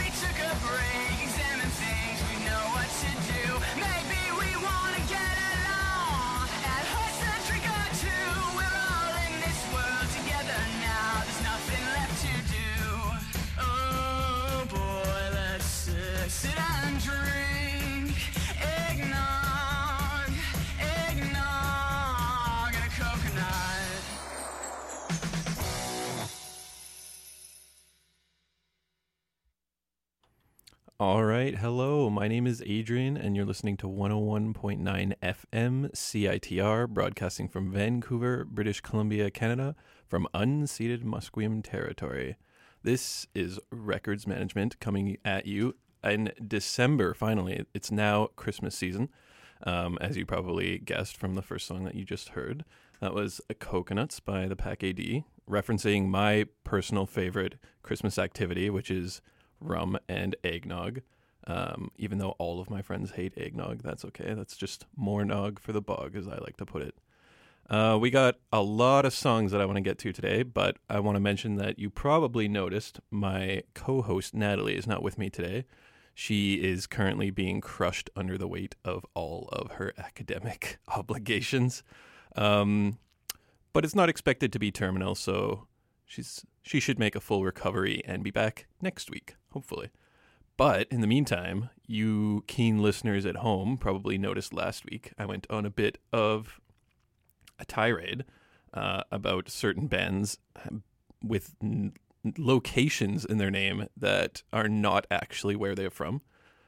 All right, hello, my name is Adrian, and you're listening to 101.9 FM CITR, broadcasting from Vancouver, British Columbia, Canada, from unceded Musqueam territory. This is Records Management coming at you in December, finally. It's now Christmas season, as you probably guessed from the first song that you just heard. That was Coconuts by the Pack AD, referencing my personal favorite Christmas activity, which is rum and eggnog. Even though all of my friends hate eggnog, that's okay. That's just more nog for the bog, as I like to put it. We got a lot of songs that I want to get to today, but I want to mention that you probably noticed my co-host Natalie is not with me today. She is currently being crushed under the weight of all of her academic obligations. But it's not expected to be terminal, so she should make a full recovery and be back next week, hopefully. But in the meantime, you keen listeners at home probably noticed last week I went on a bit of a tirade about certain bands with locations in their name that are not actually where they're from.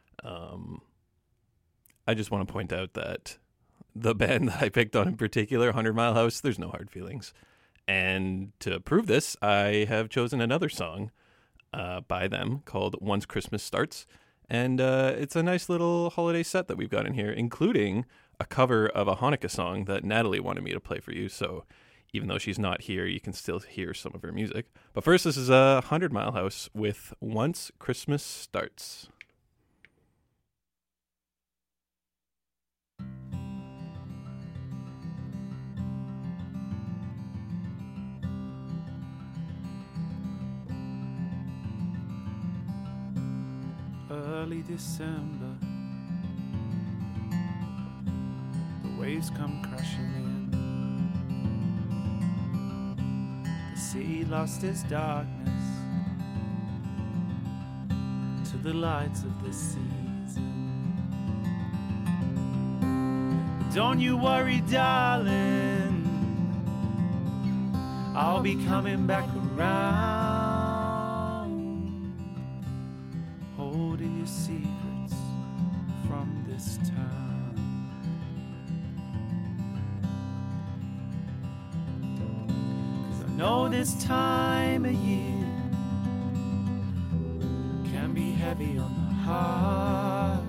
I just want to point out that the band that I picked on in particular, 100 Mile House, there's no hard feelings. And to prove this, I have chosen another song by them called Once Christmas Starts. And it's a nice little holiday set that we've got in here, including a cover of a Hanukkah song that Natalie wanted me to play for you. So even though she's not here, you can still hear some of her music. But first, this is 100 Mile House with Once Christmas Starts. Early December, the waves come crashing in. The sea lost its darkness to the lights of the season. Don't you worry, darling, I'll be coming back around. Secrets from this town. 'Cause I know this time of year can be heavy on the heart,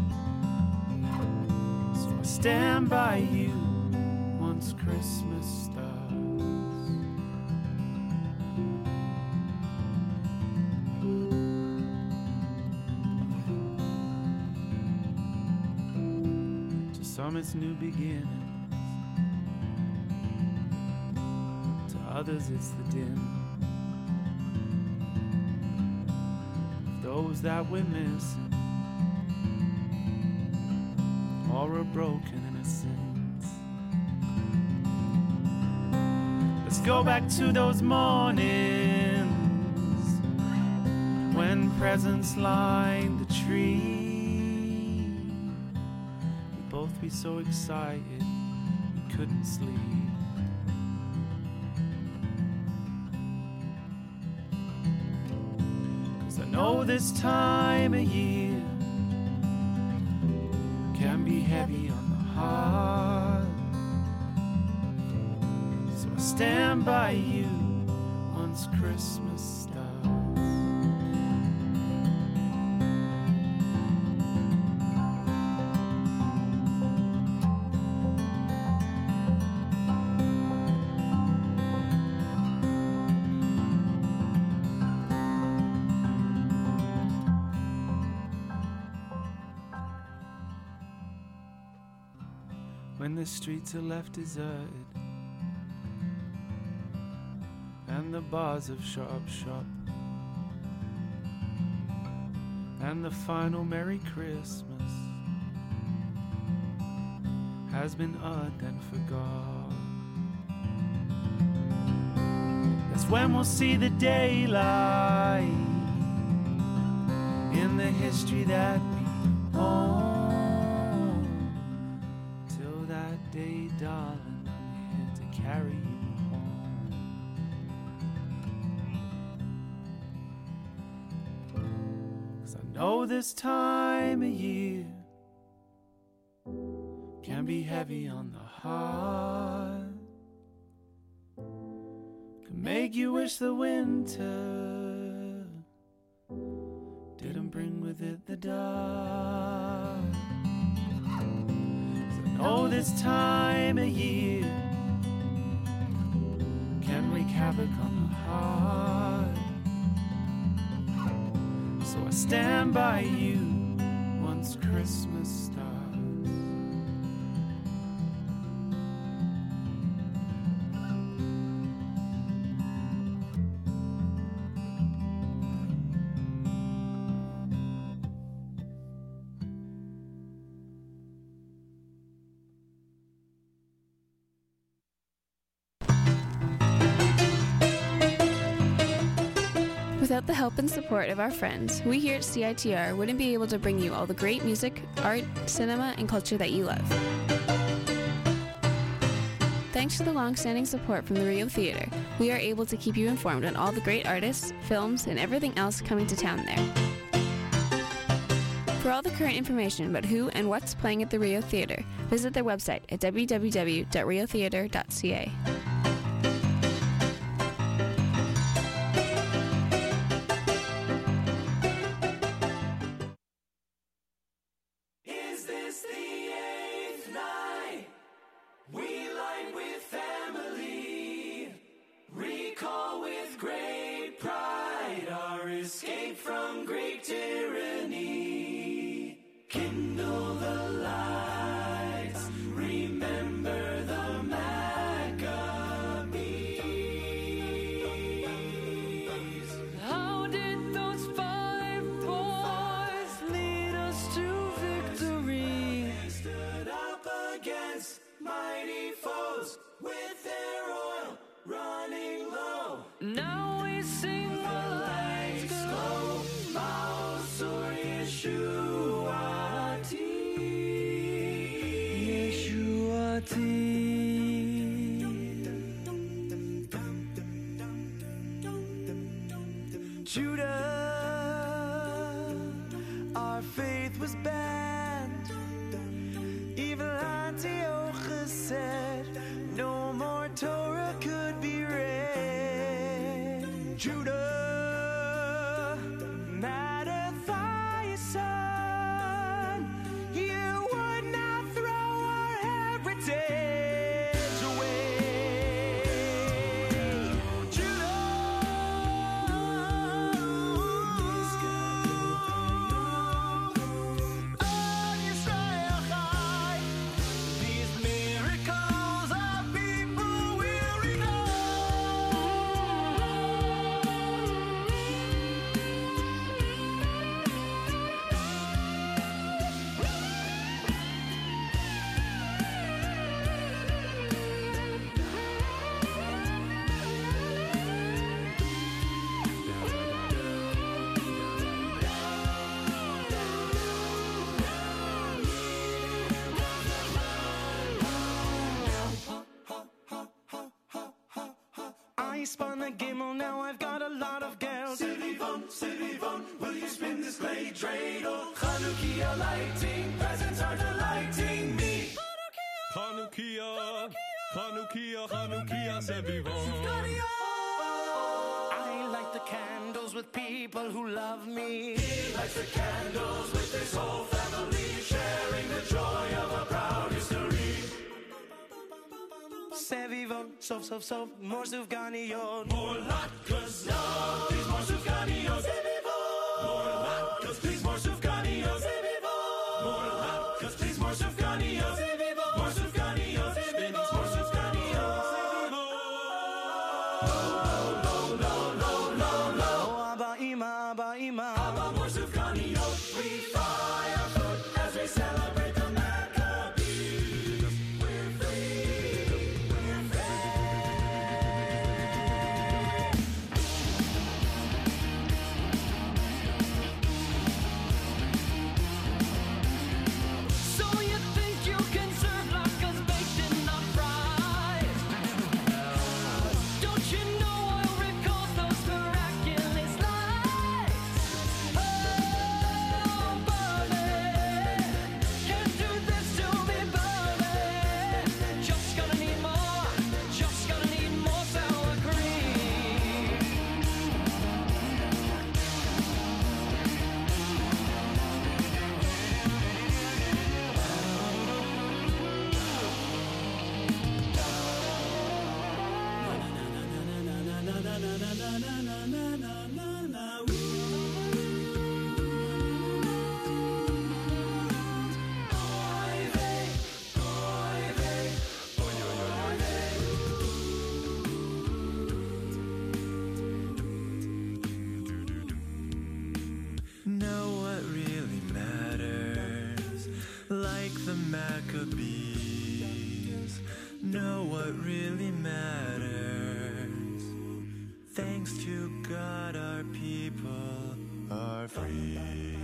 so I stand by you once Christmas starts. Some it's new beginnings, to others it's the din of those that we're missing, or a broken innocence. Let's go back to those mornings when presents lined the tree. Both be so excited we couldn't sleep. 'Cause I know this time of year can be heavy on the heart, so I stand by you once Christmas starts. When the streets are left deserted and the bars have shut up shop, and the final Merry Christmas has been uttered and forgot. That's when we'll see the daylight in the history that we own. Till that day, darling, I'm here to carry you home. 'Cause I know this time of year can be heavy on the heart, can make you wish the winter didn't bring with it the dark. 'Cause I know this time of year can wreak havoc on the heart. So I stand by you once Christmas starts. Without the help and support of our friends, we here at CITR wouldn't be able to bring you all the great music, art, cinema, and culture that you love. Thanks to the long-standing support from the Rio Theatre, we are able to keep you informed on all the great artists, films, and everything else coming to town there. For all the current information about who and what's playing at the Rio Theatre, visit their website at www.riotheatre.ca. Now we sing the lights glow, Mausur Yeshuati, Yeshuati. Judah, our faith was banned. Evil Antiochus said, no more Torah could be read. Judah, Mattathias' son, you would not throw our heritage away. These miracles our people will recall. I spun the gimel, now I've got a lot of gals. Silivon, will you spin this blade dreidel? Chanukia lighting, presents are delighting me. Chanukia, Sevivon. I light the candles with people who love me. He lights the candles with his whole family, sharing the joy of a proud history. Sevivon, sof, more sufganiyot. More latkes, no, please more sufganiyot. Sevivon, more latkes, please more sufganiyot. Sevivon, more latkes, please more sufganiyot. Sevivon, more sufganiyot. Sevivon, more sufganiyot. No, Abba Ima, Abba more sufganiyot. Know what really matters, like the Maccabees. Know what really matters. Thanks to God, our people are free.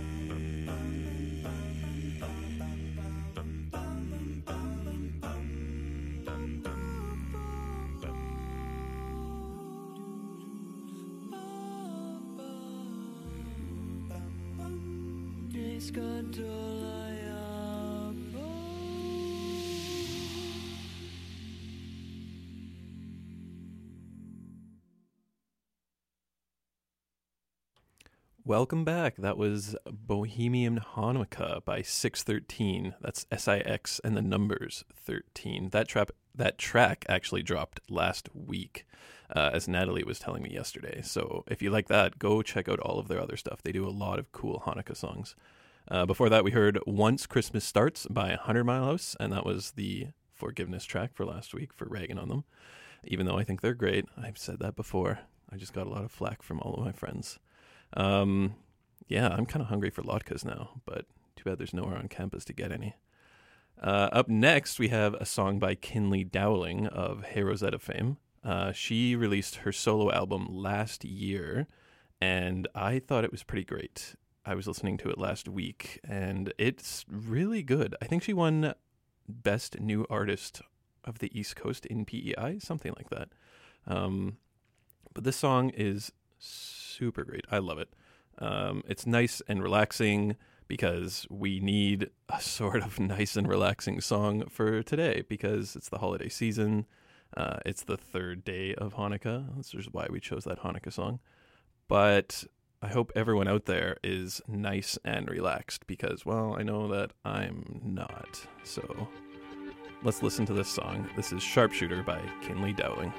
Welcome back. That was Bohemian Hanukkah by 613. That's SIX and the numbers 13. That track actually dropped last week, as Natalie was telling me yesterday. So if you like that, go check out all of their other stuff. They do a lot of cool Hanukkah songs. Before that, we heard Once Christmas Starts by 100 Mile House, and that was the forgiveness track for last week for ragging on them, even though I think they're great. I've said that before. I just got a lot of flack from all of my friends. Yeah, I'm kind of hungry for latkes now, but too bad there's nowhere on campus to get any. Up next, we have a song by Kinley Dowling of Hey Rosetta fame. She released her solo album last year, and I thought it was pretty great. I was listening to it last week, and it's really good. I think she won Best New Artist of the East Coast in PEI, something like that. But this song is super great. I love it. It's nice and relaxing because we need a sort of nice and relaxing song for today because it's the holiday season. It's the third day of Hanukkah. That's just why we chose that Hanukkah song. But I hope everyone out there is nice and relaxed because, well, I know that I'm not. So let's listen to this song. This is Sharpshooter by Kinley Dowling.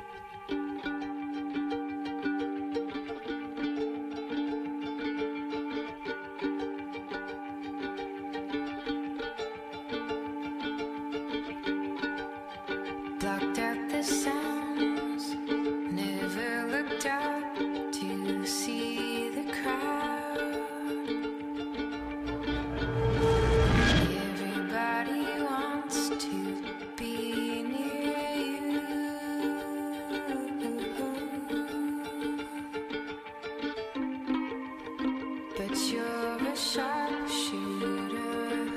Blocked out the sounds, never looked up to see the crowd. Everybody wants to be near you, but you're a sharpshooter.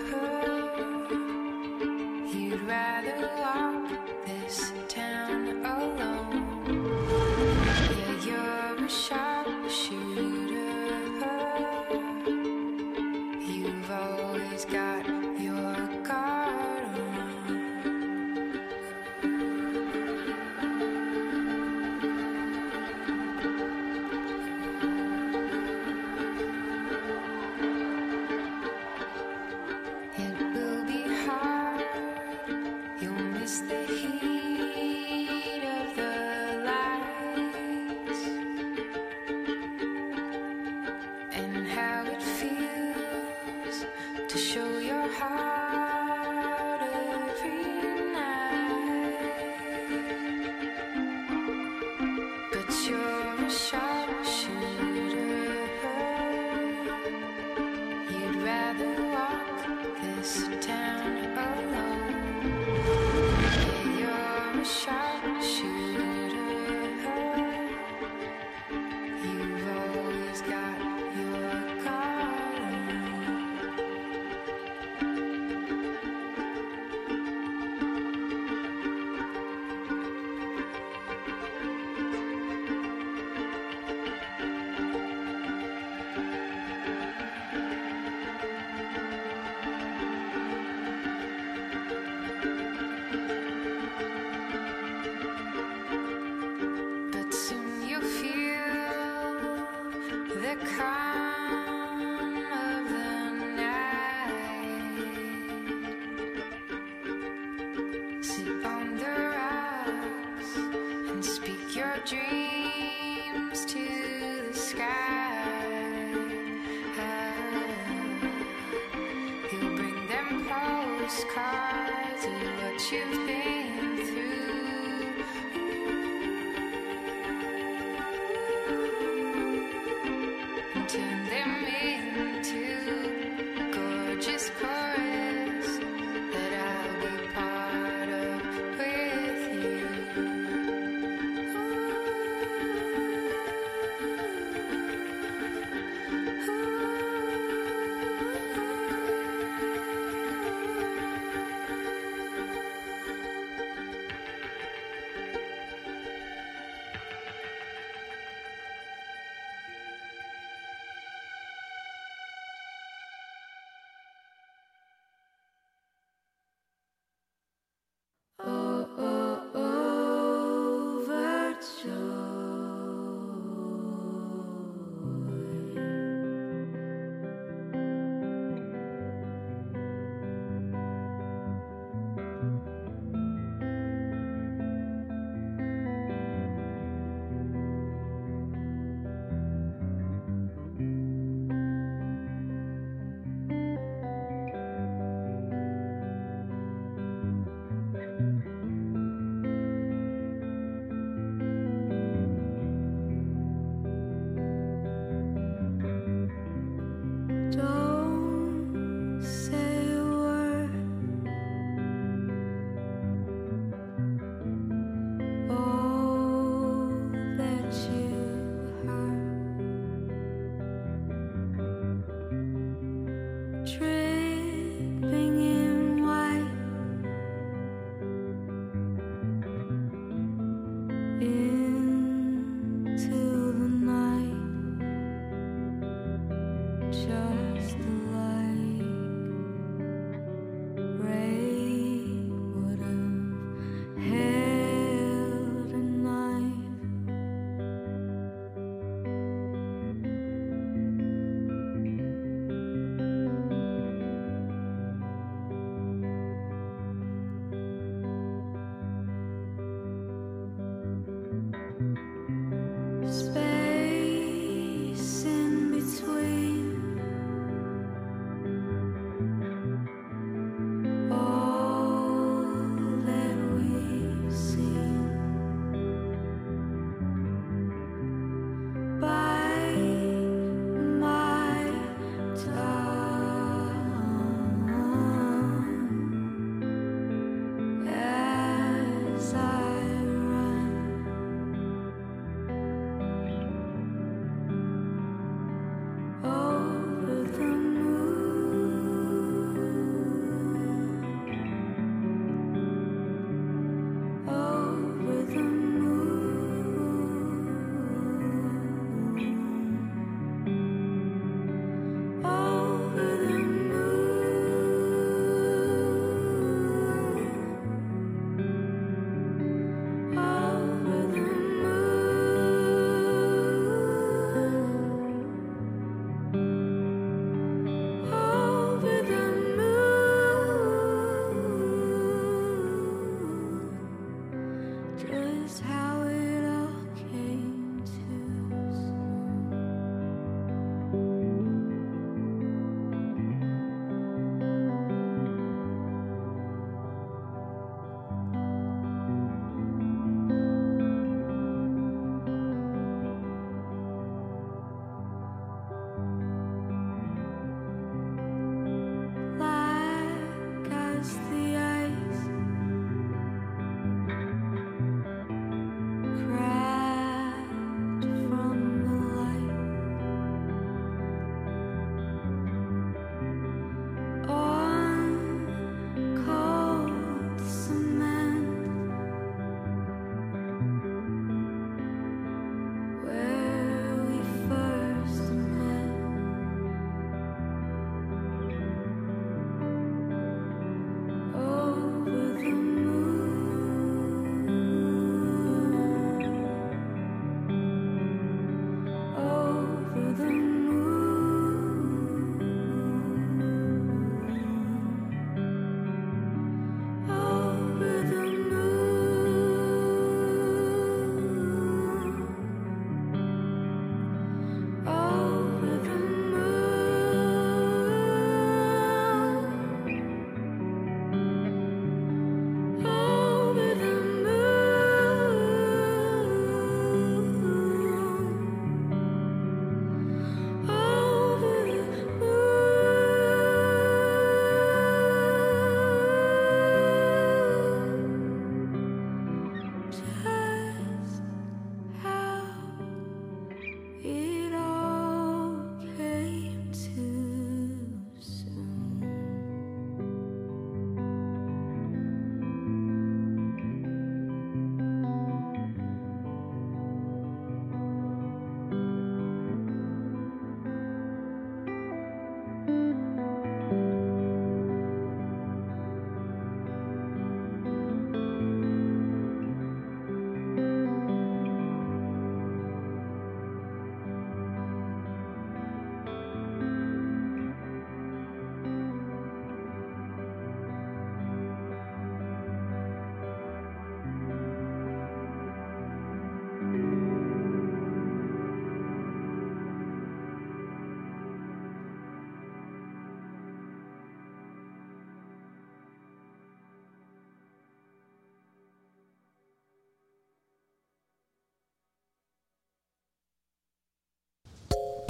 You'd rather walk this town alone. Yeah, you're a sharpshooter. You've always got your guard on. It will be hard. You'll miss the heat of the lights and how it feels to show your heart every night. But you're a sharpshooter. You'd rather walk this town alone. You're a sharpshooter. You've always got your guard on. But soon you'll feel the calm of the night. Sit on the rocks and speak your dreams to postcards of what you've been through. And turn them into gorgeous chorus that I'll be part of with you.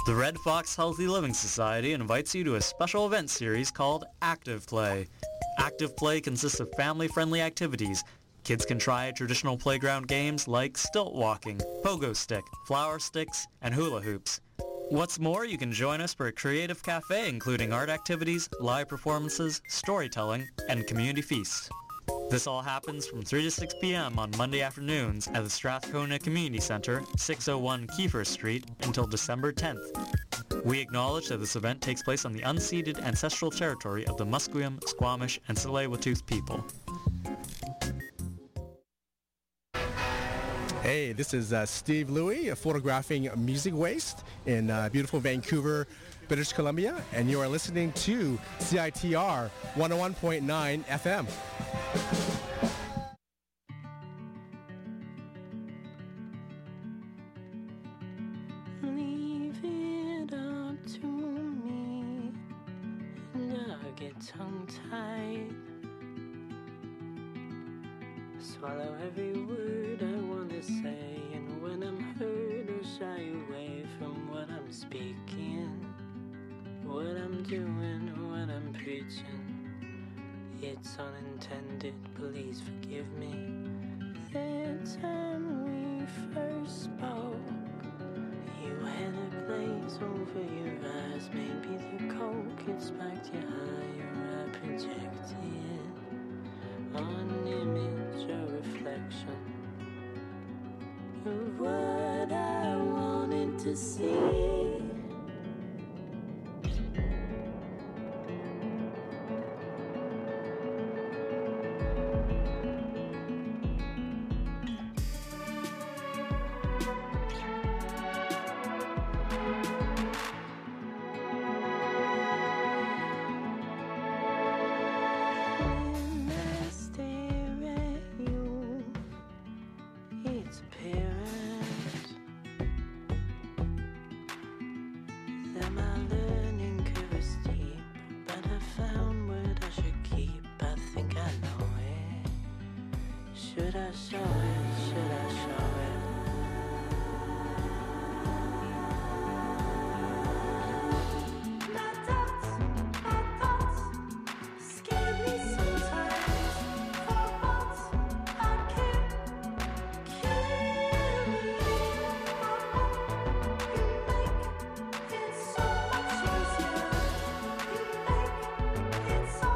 The Red Fox Healthy Living Society invites you to a special event series called Active Play. Active Play consists of family-friendly activities. Kids can try traditional playground games like stilt walking, pogo stick, flower sticks, and hula hoops. What's more, you can join us for a creative cafe including art activities, live performances, storytelling, and community feasts. This all happens from 3 to 6 p.m. on Monday afternoons at the Strathcona Community Center, 601 Kiefer Street, until December 10th. We acknowledge that this event takes place on the unceded ancestral territory of the Musqueam, Squamish, and Tsleil-Waututh people. Hey, this is Steve Louie, photographing music waste in beautiful Vancouver, British Columbia, and you are listening to CITR 101.9 FM. Leave it up to me, and I get tongue-tied. Swallow every word I want to say, and when I'm hurt or shy away from what I'm speaking, what I'm doing, what I'm preaching. It's unintended, please forgive me. The time we first spoke, you had a glaze over your eyes. Maybe the coke had sparked your higher. I projected an image, a reflection of what I wanted to see. Should I show it? Should I show it? My thoughts scare me sometimes. For once I can't kill you. You make it so much easier. You make it so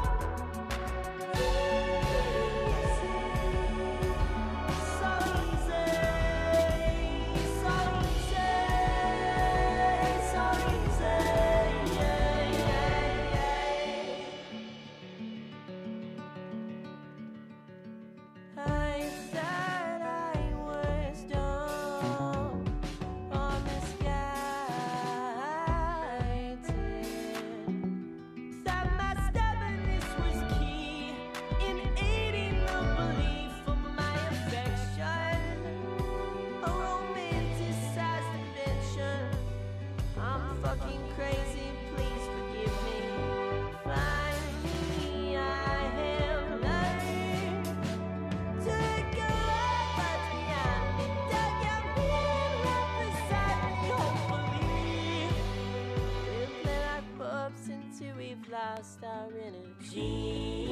lost our energy.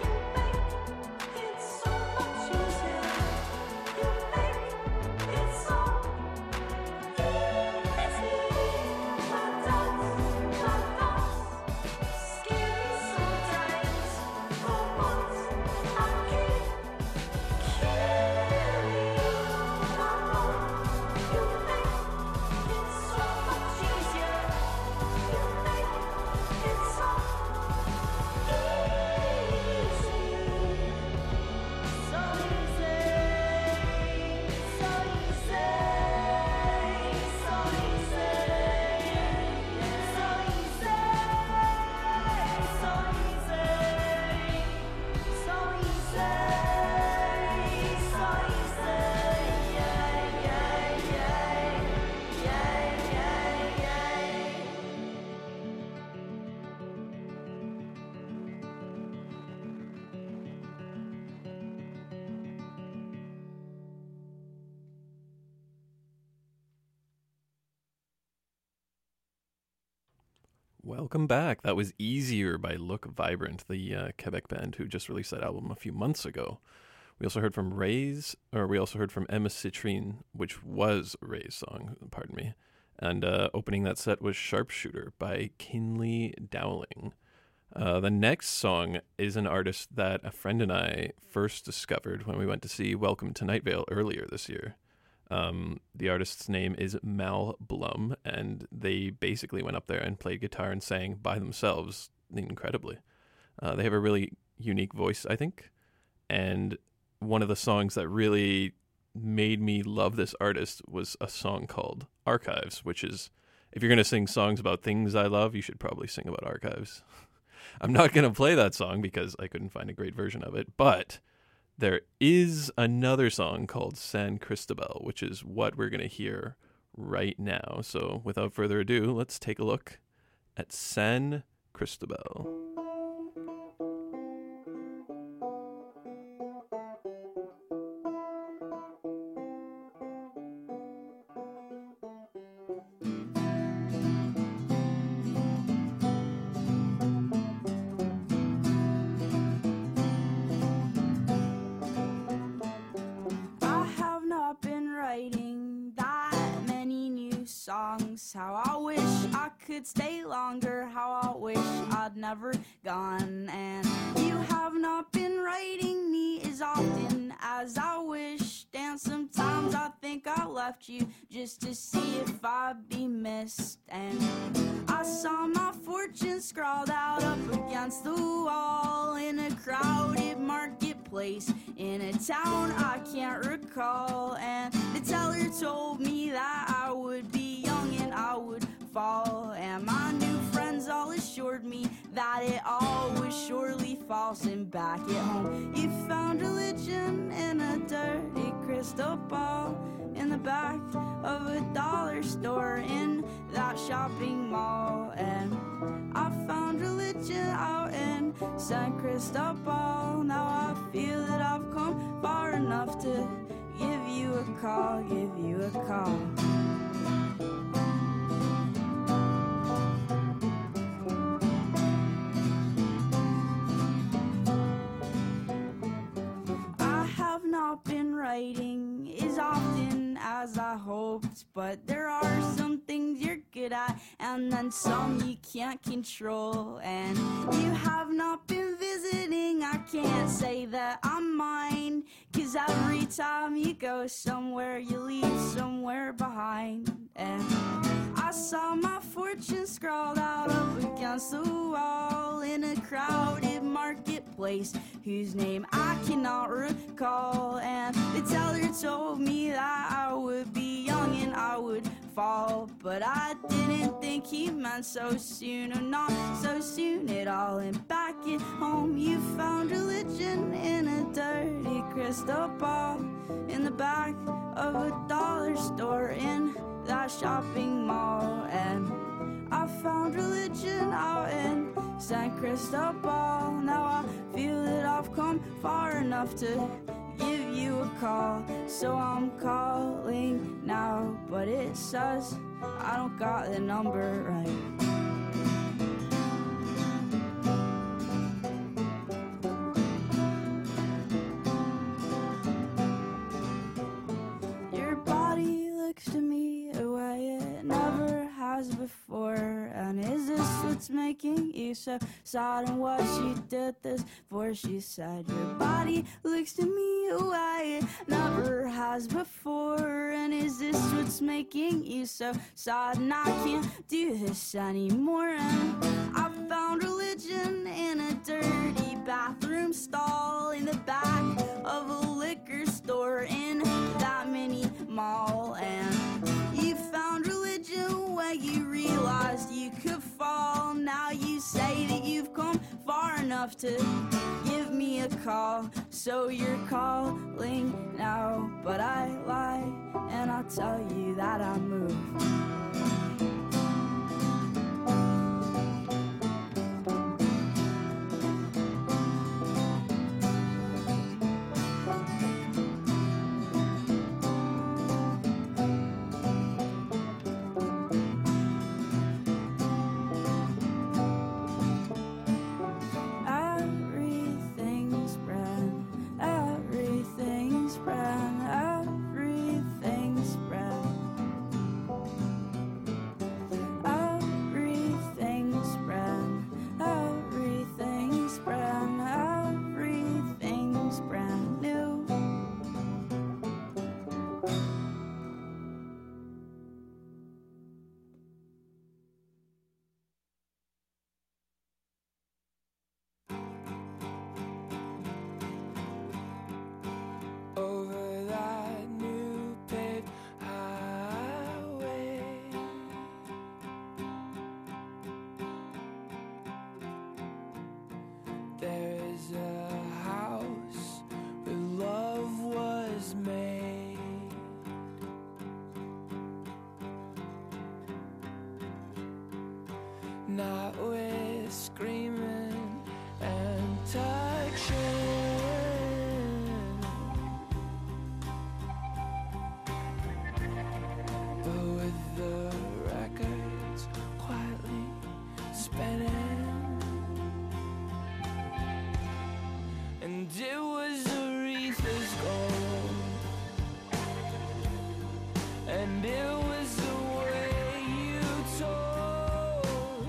It's Welcome back. That was Easier by Look Vibrant, the Quebec band who just released that album a few months ago. We also heard from Emma Citrine, which was a Ray's song, pardon me. And opening that set was Sharpshooter by Kinley Dowling. The next song is an artist that a friend and I first discovered when we went to see Welcome to Night Vale earlier this year. The artist's name is Mal Blum, and they basically went up there and played guitar and sang by themselves incredibly. They have a really unique voice, I think, and one of the songs that really made me love this artist was a song called Archives, which is, if you're going to sing songs about things I love, you should probably sing about archives. I'm not going to play that song because I couldn't find a great version of it, but there is another song called San Cristobal, which is what we're going to hear right now. So without further ado, let's take a look at San Cristobal. How I wish I could stay longer, how I wish I'd never gone. And you have not been writing me as often as I wished. And sometimes I think I left you just to see if I'd be missed. And I saw my fortune scrawled out up against the wall in a crowded marketplace in a town I can't recall. And the teller told me that I would be young and I would fall. And my new friends all assured me that it all was surely false. And back at home you found religion in a dirty crystal ball in the back of a dollar store in that shopping mall. And I found religion out in San Cristobal. Now I feel that I've come far enough to give you a call, give you a call. Not been writing as often as I hoped, but there are some things you're good at and then some you can't control. And you have not been visiting, I can't say that I'm mine, 'cause every time you go somewhere you leave somewhere behind. And I saw my fortune scrawled out up against the wall in a crowded marketplace whose name I cannot recall. And the teller told me that I would be young and I would fall, but I didn't think he meant so soon, or not so soon at all. And back at home you found religion in a dirty crystal ball in the back of a dollar store in that shopping mall. And I found religion out in San Cristobal. Now I feel that I've come far enough to give you a call. So I'm calling now, but it says I don't got the number right. To me a way it never has before. And is this what's making you so sad? And what she did this for? She said your body looks to me a way it never has before. And is this what's making you so sad? And I can't do this anymore. And I found religion in a dirty bathroom stall in the back of a liquor store in that mini mall. And you found religion when you realized you could fall. Now you say that you've come far enough to give me a call. So you're calling now, but I lie and I tell you that I moved. not with screaming and touching, but with the records quietly spinning. And it was Aretha's gold, and it was the way you told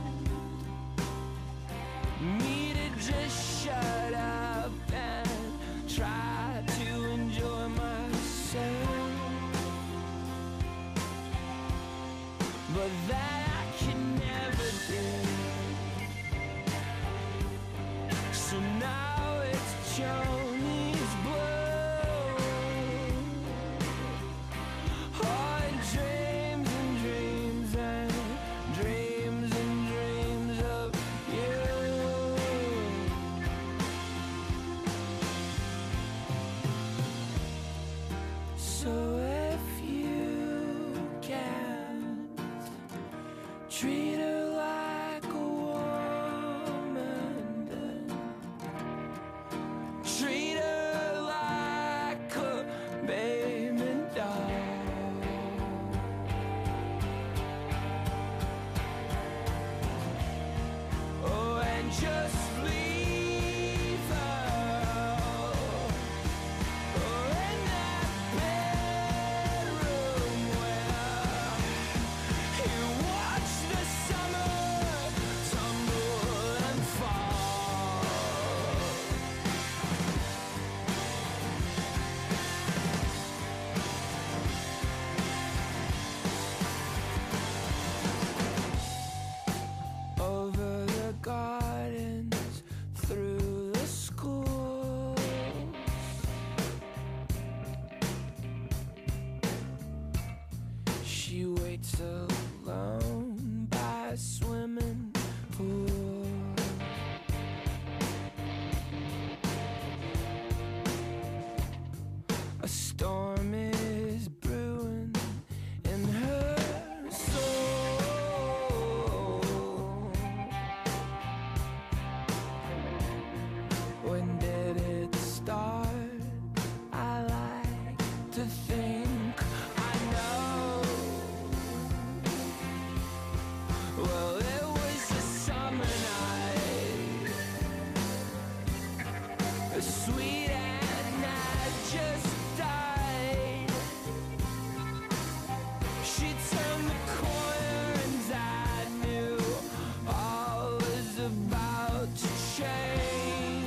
me to just shut up and try to enjoy myself, but that I can never do. So now it's Johnny's blood. Oh, and dreams and dreams and dreams and dreams of you. So if you can treat her like a woman, then treat her like a baby doll. Oh, and just leave her. Oh, in that bedroom where you watch the summer tumble and fall. Over the gardens, through the schools, she waits alone by a swimming pool. A storm is brewing in her soul. When did it start? I like to think I know. Well, it was a summer night, a sweet and I just died. She turned the corner and I knew all was about to change.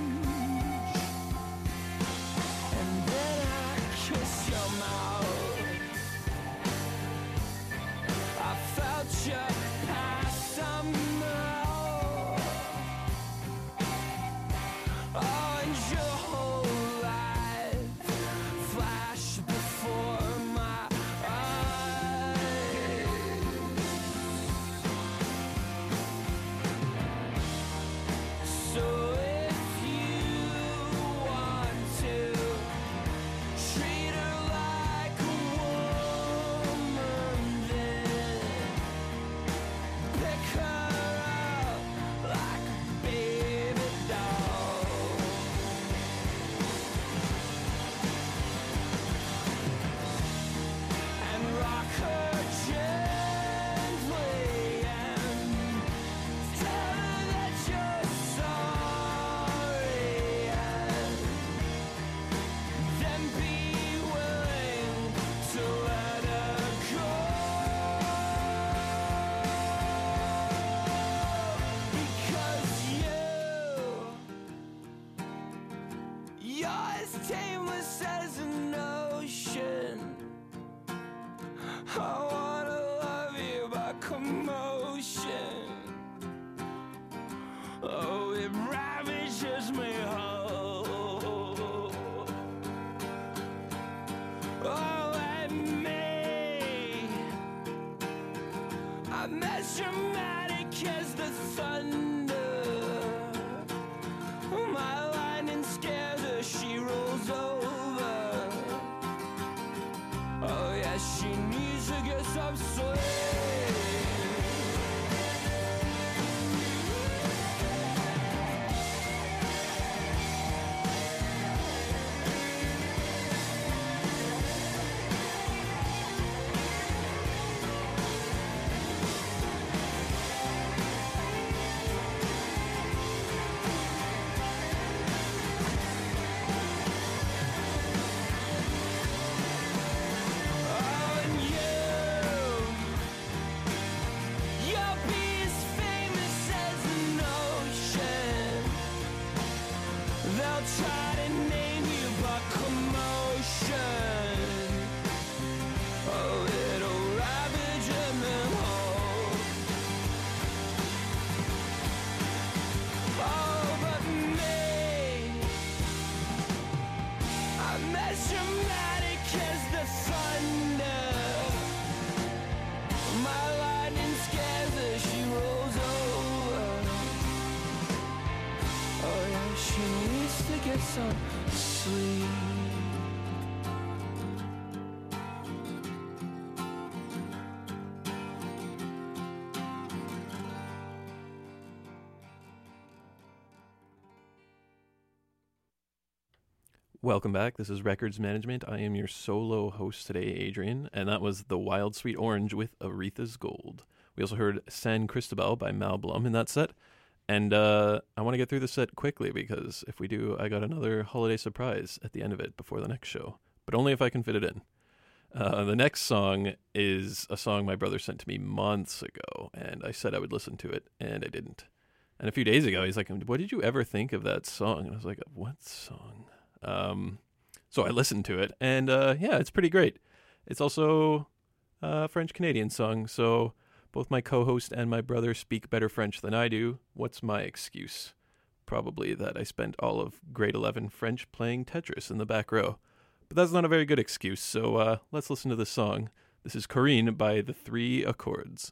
And then I kissed your mouth. I felt your pass somehow. Oh, and your whole life flashed before my eyes. So if you want to treat her like a woman, then pick her up like a baby doll. And rock her gently and tell her that you're sorry, and then be willing to let her go. Because you're as tameless as an ocean. I wanna love you by commotion. Oh, it ravages me whole. Oh, and me, I'm as dramatic as the thunder. My lightning scares her, she rolls over. Oh yeah, she needs to get some sleep. try to name you, but commotion. Oh, it'll ravage and then hold. Oh, but me, I'm as dramatic as the thunder. My lightning scares her, she rolls over. Oh yeah, she needs to get some sleep. Welcome back. This is Records Management. I am your solo host today, Adrian, and that was The Wild Sweet Orange with Aretha's Gold. We also heard San Cristobal by Mal Blum in that set, and I want to get through the set quickly because if we do, I got another holiday surprise at the end of it before the next show, but only if I can fit it in. The next song is a song my brother sent to me months ago, and I said I would listen to it, and I didn't. And a few days ago, he's like, what did you ever think of that song? And I was like, what song? So I listened to it, and yeah, it's pretty great. It's also a French-Canadian song, so both my co-host and my brother speak better French than I do. What's my excuse? Probably that I spent all of grade 11 French playing Tetris in the back row. But that's not a very good excuse, so let's listen to this song. This is Corinne by The Three Accords.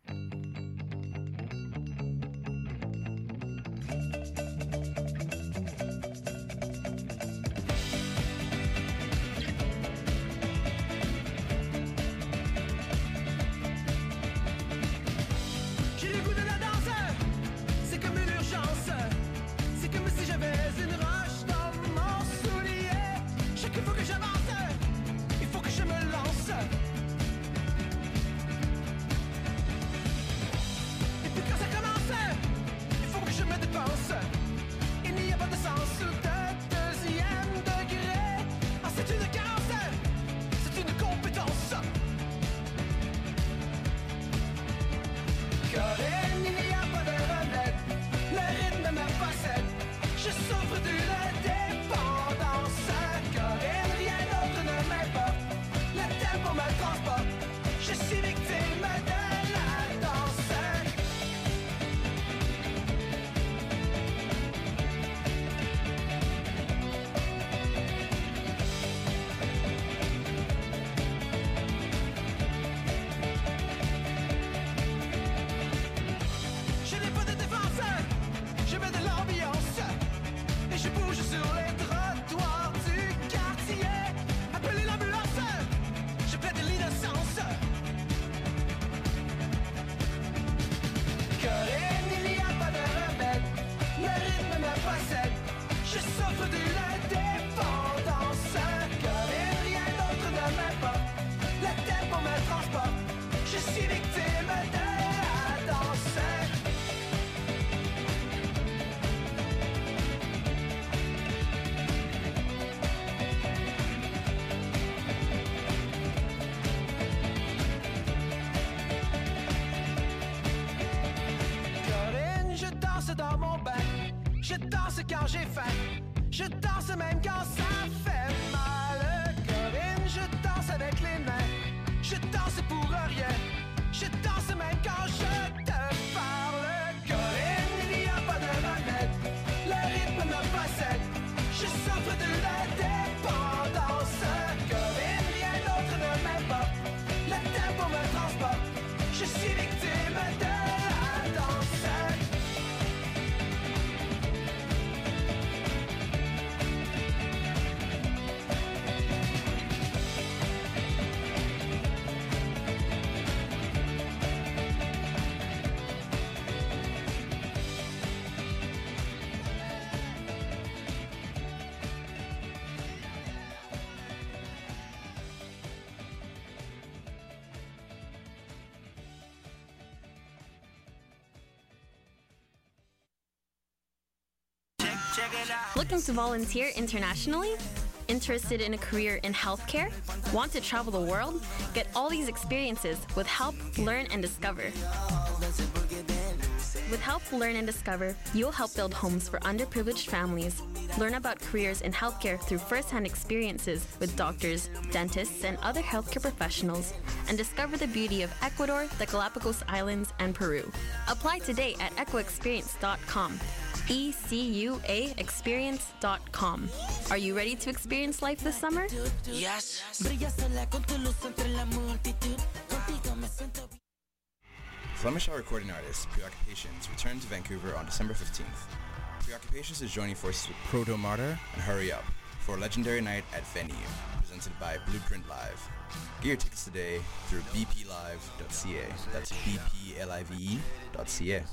J'ai le goût de la danse, c'est comme une urgence. C'est comme si j'avais une roche dans mon soulier. Chaque fois que j'avance, il faut que je me lance. Et puis quand ça commence, il faut que je me dépense. Il n'y a pas de sens ou de deuxième degré. Ah, c'est une carence, c'est une compétence. Corinne, il n'y a pas de remède. Le rythme me possède. Je souffre d'une dépendance. Corinne, rien d'autre ne m'importe. Le tempo me transporte. Je suis victime de la danse. Je n'ai pas de défense, je mets de l'ambiance. Et je bouge sur les trottoirs du quartier. Appelez l'ambulance, je plaide l'innocence. Corinne, il n'y a pas de remède. Le rythme me possède. Je souffre d'une dépendance. Corinne, rien d'autre ne m'importe. Le tempo me transporte. Je suis victime de la danse. Corinne, je danse dans mon bain. Je danse quand j'ai faim. Je danse même quand ça fait mal. Corinne, je danse avec les mains. Je danse pour rien. Je danse même quand je te parle. Corinne, il n'y a pas de remède. Le rythme me possède. Je souffre de la dépendance. Corinne, rien d'autre ne m'importe. Le tempo me transporte. Je suis victime de la danse. Looking to volunteer internationally? Interested in a career in healthcare? Want to travel the world? Get all these experiences with Help, Learn, and Discover. With Help Learn and Discover, you'll help build homes for underprivileged families, learn about careers in healthcare through first-hand experiences with doctors, dentists, and other healthcare professionals, and discover the beauty of Ecuador, the Galapagos Islands, and Peru. Apply today at ecuaexperience.com. ECUAexperience.com. Are you ready to experience life this summer? Yes. Flemish recording artist Preoccupations returned to Vancouver on December 15th. Preoccupations is joining forces with Proto Martyr and Hurry Up for a legendary night at Venue, presented by Blueprint Live. Get your tickets today through bplive.ca. That's bplive.ca.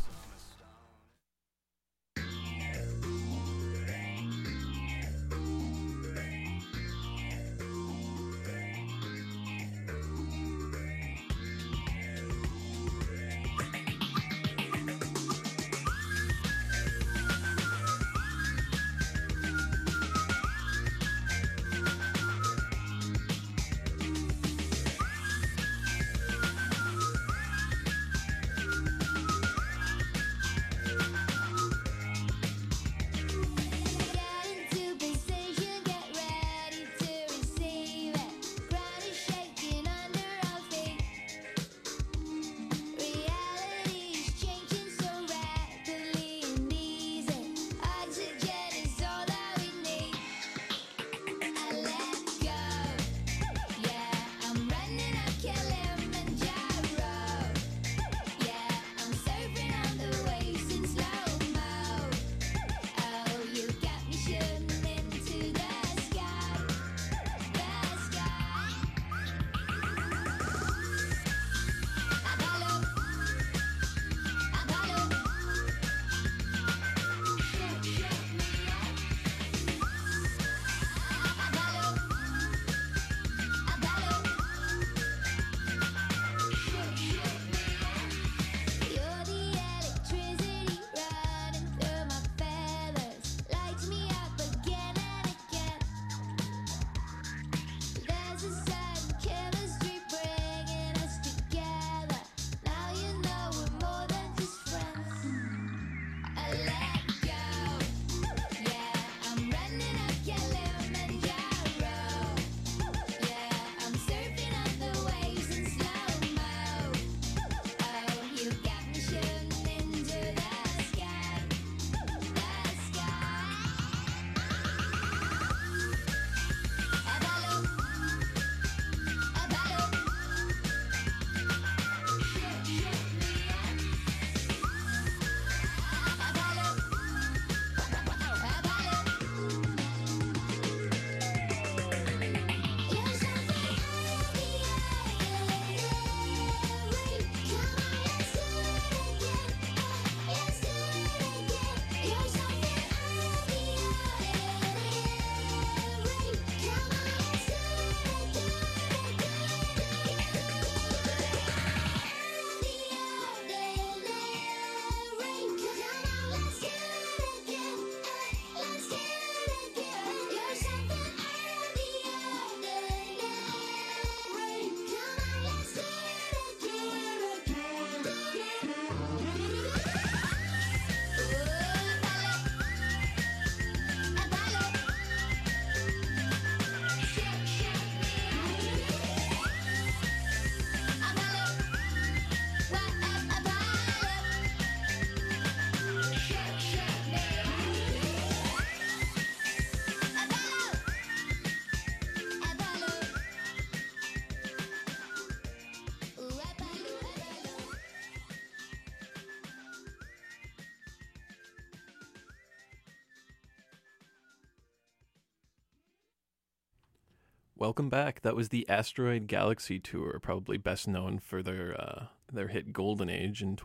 Welcome back. That was the Asteroid Galaxy Tour, probably best known for their hit Golden Age in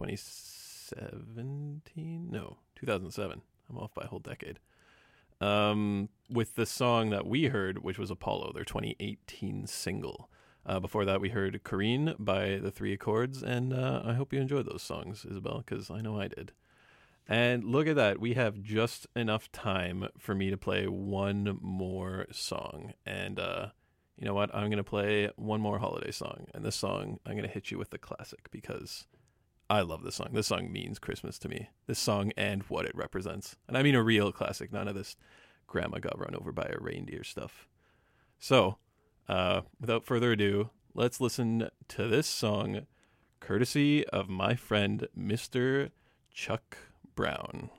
2017? No, 2007. I'm off by a whole decade. With the song that we heard, which was Apollo, their 2018 single. Before that, we heard Corrine by the Three Accords, and I hope you enjoyed those songs, Isabel, because I know I did. And look at that. We have just enough time for me to play one more song. And you know what? I'm going to play one more holiday song. And this song, I'm going to hit you with the classic because I love this song. This song means Christmas to me. This song and what it represents. And I mean a real classic, none of this grandma got run over by a reindeer stuff. So, without further ado, let's listen to this song, courtesy of my friend, Mr. Chuck Brown.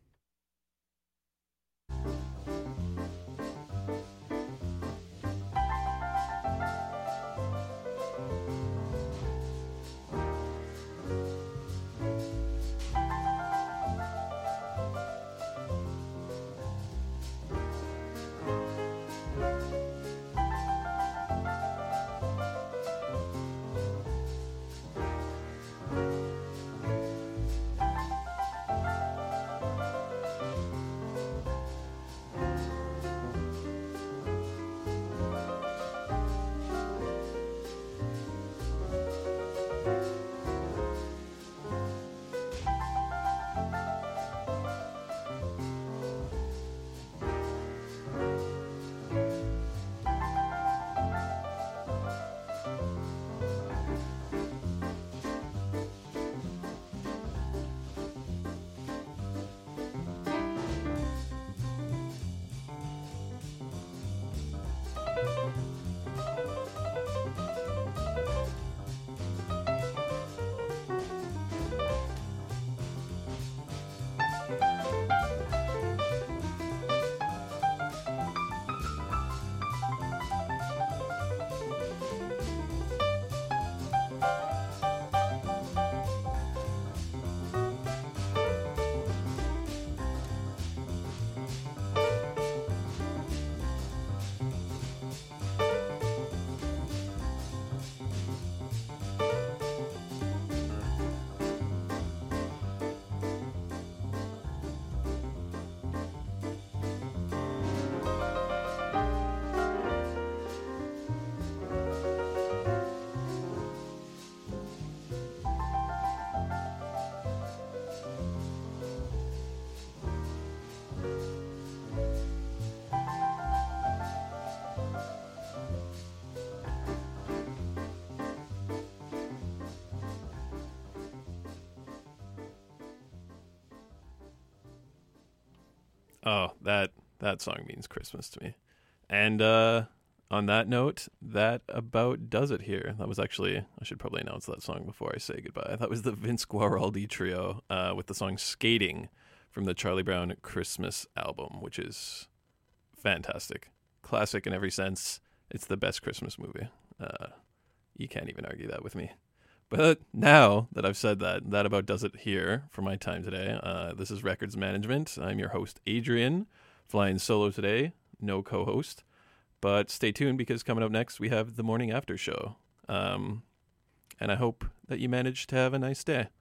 Oh, that song means Christmas to me. And on that note, that about does it here. That was actually, I should probably announce that song before I say goodbye. That was the Vince Guaraldi Trio with the song Skating from the Charlie Brown Christmas album, which is fantastic. Classic in every sense. It's the best Christmas movie. You can't even argue that with me. But now that I've said that, that about does it here for my time today. This is Records Management. I'm your host, Adrian, flying solo today, no co-host. But stay tuned because coming up next, we have the Morning After Show. And I hope that you manage to have a nice day.